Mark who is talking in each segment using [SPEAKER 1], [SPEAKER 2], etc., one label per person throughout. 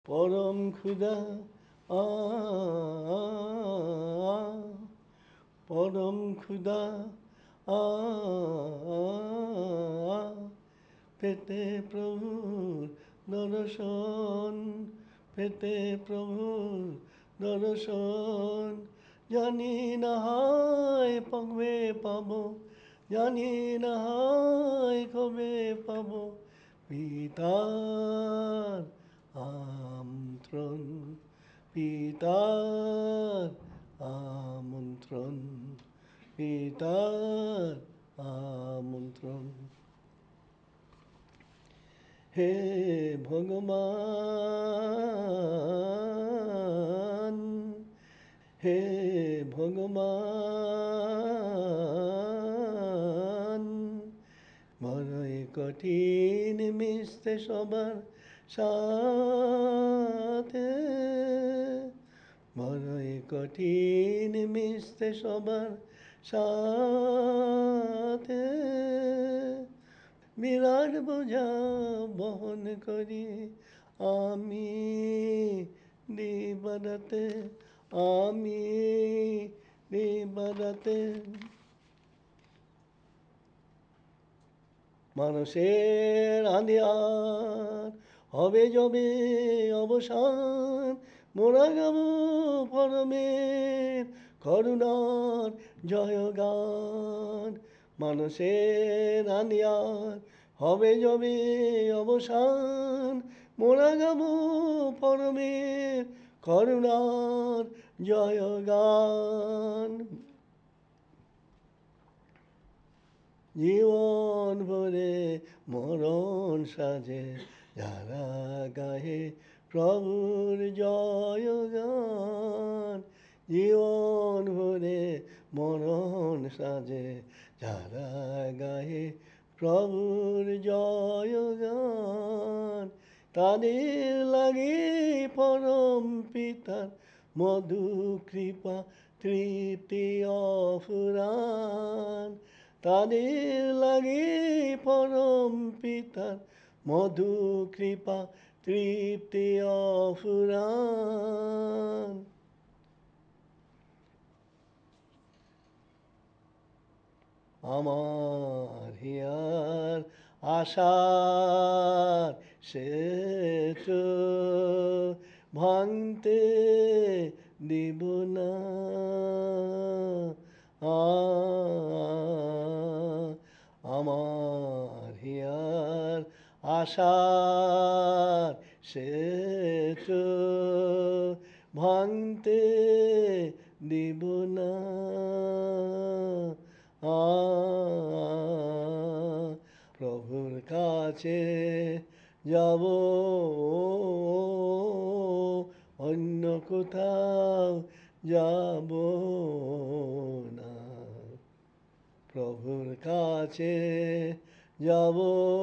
[SPEAKER 1] পরম ক্ষুধা আ পরম ক্ষুধা আ পেতে প্রভুর দর্শন, পেতে প্রভুর দর্শন। জানি না হয় কবে পাবো, জানি না হয় কবে পাবো পিতার আমন্ত্রণ, পিতার আমন্ত্রণ, পিতার আমন্ত্রণ। হে ভগবান, হে ভগবান, বড়ই কঠিন মিশতে সবার সাথে, বড়ই কঠিন মিশতে সবার সাথে। বিরাট বোঝা বহন করি আমি দিবারাতে, আমি দিবারাতে। মানুষের আঁধিয়ার হবে যবে অবসান, মোরা গাব পরমের করুণার জয়গান। মানুষের আঁধিয়ার হবে যবে অবসান, মোরা গাব পরমের করুণার জয়গান। জীবন ভরে মরণ সাজে যারা গাহে প্রভুর জয়গান। জীবন ভরে মরণ সাজে যারা গাহে প্রভুর জয়গান। তাদের লাগে পরম পিতার মধু কৃপা তৃপ্তি অফুরান। তাদের লাগে পরম পিতার মধু কৃপা তৃপ্তি অফুরান। আমার হিয়ার আশার সেতু ভাঙতে দিব না। আমার হিয়ার আশার সেতু ভাঙতে দিব না। প্রভুর কাছে যাব, অন্য কোথাও যাব না। প্রভুর কাছে যাব,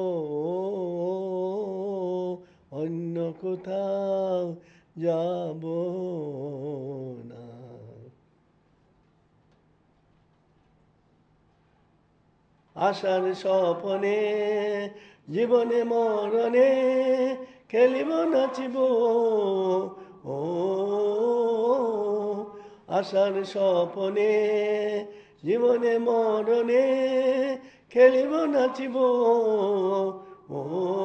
[SPEAKER 1] অন্য কোথাও যাব না। আশার স্বপনে জীবনে মরণে খেলিব নাচিব ও। আশার স্বপনে জীবনে মরণে খেলিব নাচিব ও।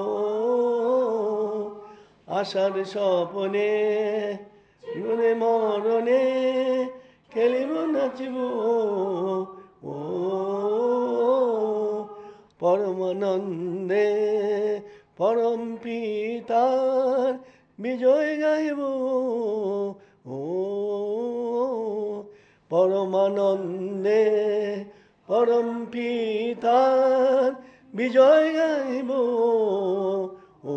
[SPEAKER 1] আশার স্বপনে জীবনে মরণে খেলিব নাচিব ও। পরমানন্দে পরম পিতার বিজয় গাইব ও। পরমানন্দে পরম পিতার বিজয় গাইব ও।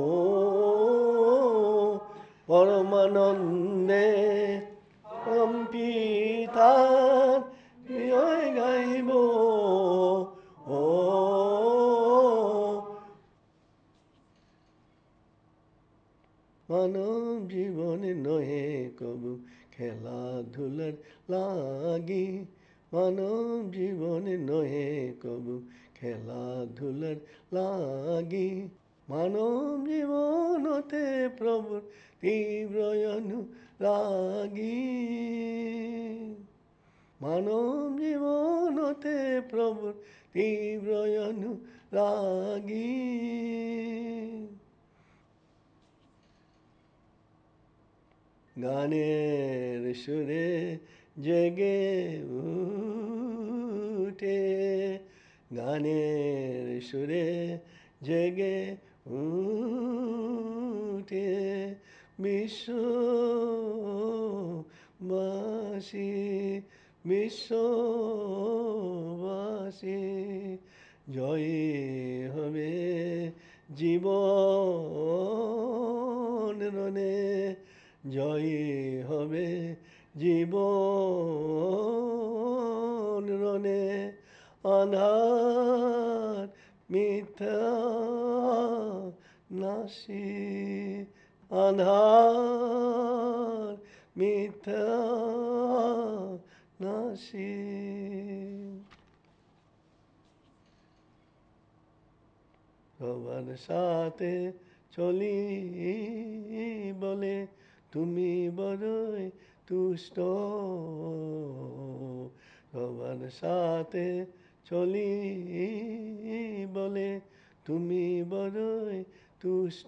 [SPEAKER 1] পরমানন্দে পরম পিতার বিজয় গাইব ও। মানব জীবনে নহে কবু খেলাধুলার লাগি, মানব জীবনে নহে কবু খেলাধুলার লাগি। মানব জীবন হতে প্রভুর তীব্র অনুরাগী, মানব জীবন হতে প্রভুর তীব্র অনুরাগী। গানের সুরে জেগে উঠে, গানের সুরে জেগে উঠে বিশ্ববাসী, বিশ্ববাসী। জয়ী হবে জীবন রনে, জয়ী হবে জীবন রনে। আঁধার মিথ্যা নাশি, আঁধার মিথ্যা নাশি। সবার সাথে চলি বলে তুমি বড়ই তুষ্ট, সবার সাথে চলি বলে তুমি বড়ই তুষ্ট।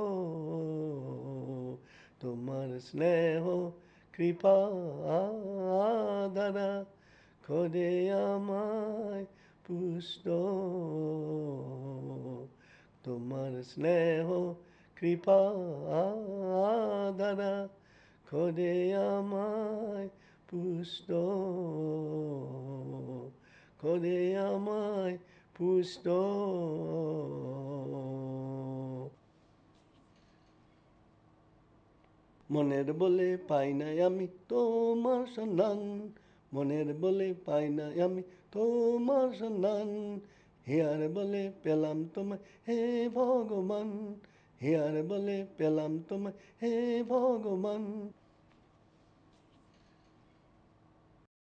[SPEAKER 1] তোমার স্নেহ কৃপা দ্বারা করে আমায় পুষ্ট, তোমার স্নেহ কৃপা দ্বারা করে আমায় পুষ্ট, করে আমায় পুষ্ট। মনের বলে পাই নাই আমি তোমার সন্ধান, মনের বলে পাই নাই আমি তোমার সন্ধান। হিয়ার বলে পেলাম তোমায় হে ভগবান, হিয়ার বলে পেলাম তোমায় হে ভগবান।